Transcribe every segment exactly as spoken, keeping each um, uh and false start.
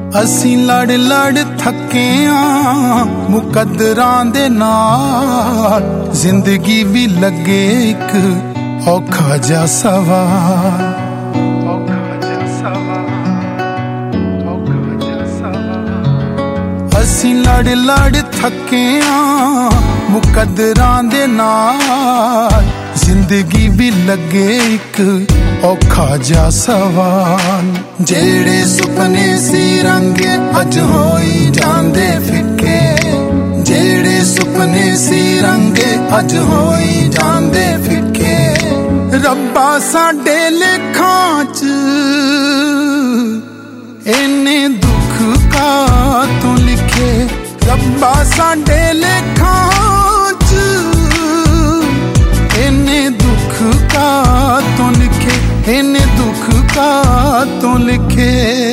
ਅਸੀਂ ਲੜ ਲੜ ਥੱਕੇ ਆਂ ਮੁਕੱਦਰਾਂ ਦੇ ਨਾਲ, ਜ਼ਿੰਦਗੀ ਵੀ ਲੱਗੇ ਇੱਕ ਔਖਾ ਜਿਹਾ ਸਵਾਲ। ਅਸੀਂ ਲੜ ਲੜ ਥੱਕੇ ਆਂ ਮੁਕੱਦਰਾਂ ਦੇ ਨਾਲ, ਜ਼ਿੰਦਗੀ ਵੀ ਲੱਗੇ ਇੱਕ ਔਖਾ ਜਿਹਾ ਸਵਾਲ। ਜਿਹੜੇ ਸੁਪਨੇ ਸੀ ਰੰਗੇ ਅੱਜ ਹੋਈ ਜਾਂਦੇ ਫਿੱਕੇ, ਜਿਹੜੇ ਸੁਪਨੇ ਸੀ ਰੰਗੇ ਅੱਜ ਹੋਈ ਜਾਂਦੇ ਫਿੱਕੇ। ਰੱਬਾ ਸਾਡੇ ਲੇਖਾਂ 'ਚ ਇੰਨੇ ਦੁੱਖ ਕਾਹਤੋਂ ਲਿਖੇ, ਰੱਬਾ ਸਾਡੇ ਲੇਖਾਂ 'ਚ ਇੰਨੇ ਦੁੱਖ ਕਾਹਤੋਂ ਲਿਖੇ, ਇੰਨੇ ਦੁੱਖ ਕਾਹਤੋਂ ਲਿਖੇ।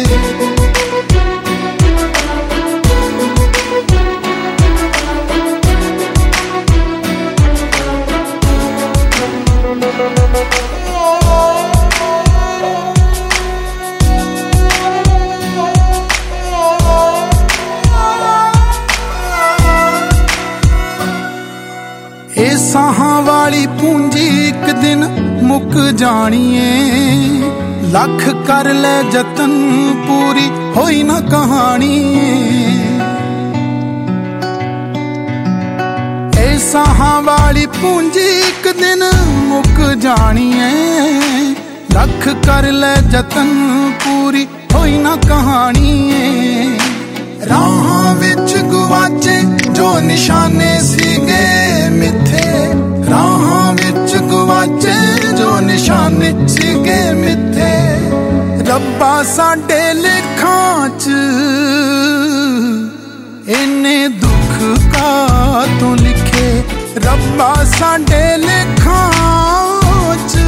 ਇਹ ਸਾਹਾਂ ਵਾਲੀ ਪੂੰਜੀ ਇੱਕ ਦਿਨ ਮੁੱਕ ਜਾਣੀ ਏ, ਲੱਖ ਕਰ ਲੈ ਜਤਨ ਪੂਰੀ ਹੋਈ ਨਾ ਕਹਾਣੀ ਏ। ਇਹ ਸਾਹਾਂ ਵਾਲੀ ਪੂੰਜੀ ਇੱਕ ਦਿਨ ਮੁੱਕ ਜਾਣੀ ਏ, ਲੱਖ ਕਰ ਲੈ ਜਤਨ ਪੂਰੀ ਹੋਈ ਨਾ ਕਹਾਣੀ ਏ। ਰਾਹਾਂ ਵਿੱਚ ਗੁਆਚੇ ਜੋ ਨਿਸ਼ਾਨੇ ਸੀਗੇ ਮਿੱਥੇ, ਰਾਹਾਂ ਵਿੱਚ ਗੁਆਚੇ ਜੋ ਨਿਸ਼ਾਨੇ ਸੀਗੇ ਮਿੱਥੇ। ਰੱਬਾ ਸਾਡੇ ਲੇਖਾਂ 'ਚ ਇੰਨੇ ਦੁੱਖ ਕਾਹਤੋਂ ਲਿਖੇ, ਰੱਬਾ ਸਾਡੇ ਲੇਖਾਂ 'ਚ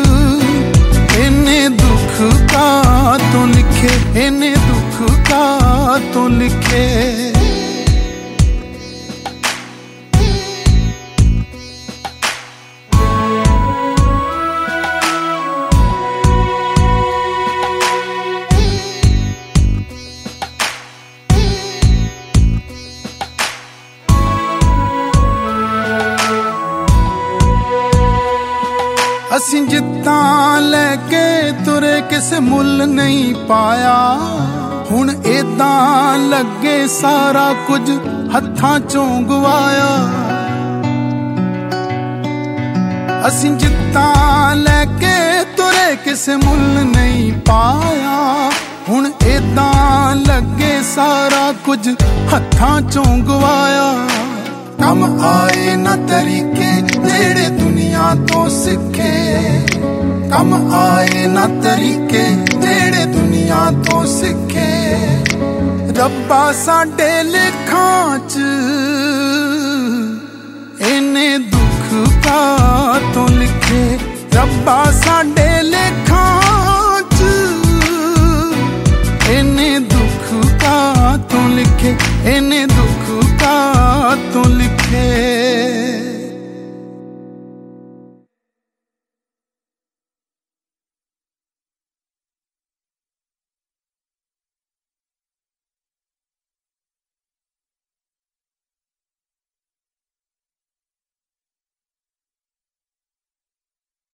ਇੰਨੇ ਦੁੱਖ ਕਾਹਤੋਂ ਲਿਖੇ, ਇੰਨੇ ਦੁੱਖ ਕਾਹਤੋਂ ਲਿਖੇ। ਅਸੀਂ ਜਿੱਤਾਂ ਲੈ ਕੇ ਤੁਰੇ ਕਿਸੇ ਮੁੱਲ ਨਹੀਂ ਪਾਇਆ, ਹੁਣ ਏਦਾਂ ਲੱਗੇ ਸਾਰਾ ਕੁਝ ਹੱਥਾਂ ਚੋਂ ਗਵਾਇਆ। ਅਸੀਂ ਜਿੱਤਾਂ ਲੈ ਕੇ ਤੁਰੇ ਕਿਸੇ ਮੁੱਲ ਨਹੀਂ ਪਾਇਆ, ਹੁਣ ਏਦਾਂ ਲੱਗੇ ਸਾਰਾ ਕੁਝ ਹੱਥਾਂ ਚੋਂ ਗਵਾਇਆ। ਕੰਮ ਆਏ ਨਾ ਤਰੀਕੇ ਜਿਹੜੇ ਦੁਨੀਆ ਤੋਂ ਸਿੱਖੇ, ਕੰਮ ਆਏ ਨਾ ਤਰੀਕੇ ਜਿਹੜੇ ਦੁਨੀਆ ਤੋਂ ਸਿੱਖੇ। ਰੱਬਾ ਸਾਡੇ ਲੇਖਾਂ 'ਚ